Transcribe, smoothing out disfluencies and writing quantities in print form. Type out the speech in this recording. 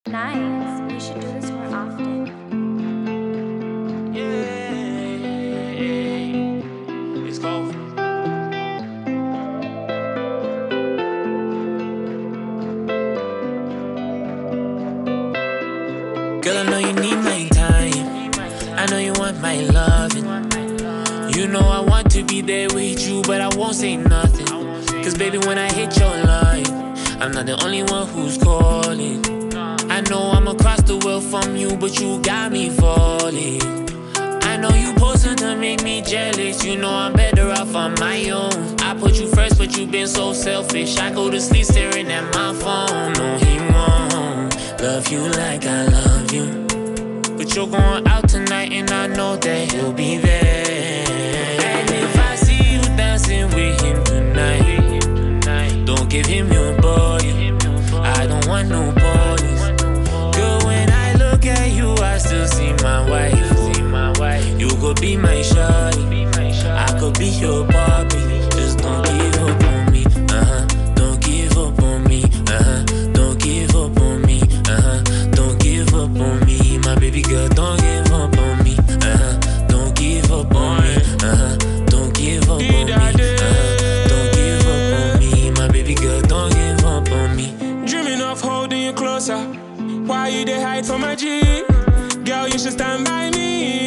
Nice. We should do this more often. Yeah, it's cold. Girl, I know you need my time. I know you want my loving. You know I want to be there with you, but I won't say nothing. Cause baby, when I hit your line, I'm not the only one who's calling. I know I'm across the world from you, but you got me falling. I know you posting to make me jealous. You know I'm better off on my own. I put you first, but you been so selfish. I go to sleep staring at my phone. No, he won't love you like I love you. But you're going out tonight, and I know that he'll be there. And if I see you dancing with him tonight, don't give him your body. I don't want no boys. Girl, when I look at you, I still see my wife. You could be my shawty, I could be your Barbie. Just don't give up on me, don't give up on me, don't give up on me, don't give up on me. My baby girl, don't give up on me, don't give up on me, don't give up on me, don't give up on me. My baby girl, don't give up on me. Dreaming of holding you closer. Why you dey hide from my G? Girl, you should stand by me.